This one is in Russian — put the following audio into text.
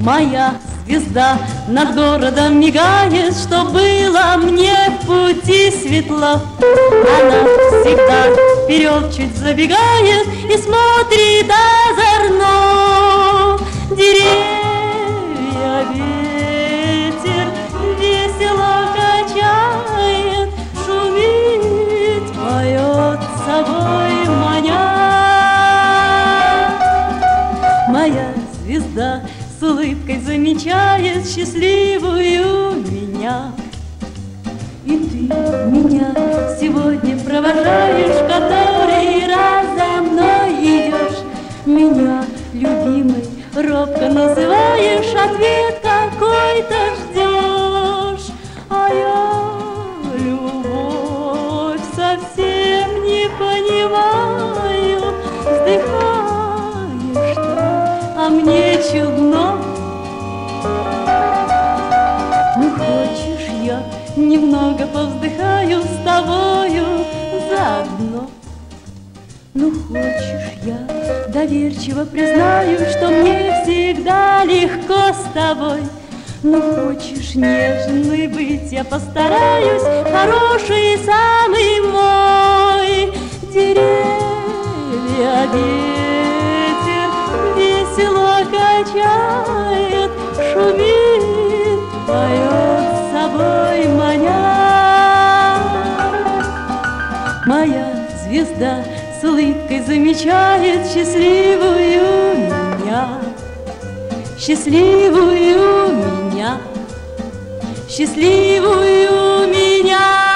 Моя звезда над городом мигает, что было мне в пути светло. Она всегда вперед чуть забегает и смотрит озорно. Деревья ветер весело качает, шумит, поет собой маня. Моя звезда с улыбкой замечает счастливую меня. И ты меня сегодня провожаешь, который раз за мной идешь. Меня, любимый, робко называешь, ответ какой-то ждешь. А я любовь совсем не понимаю. Вздыхаешь ты, а мне чудно. Ну, хочешь, я немного повздыхаю с тобою заодно. Ну, хочешь, я доверчиво признаю, что мне всегда легко с тобой. Ну, хочешь, нежный быть я постараюсь, хороший самый мой. Деревья ветер весело качает, шумит, поет с собой маня. Моя звезда с улыбкой замечает счастливую меня. Счастливую меня. Счастливую меня.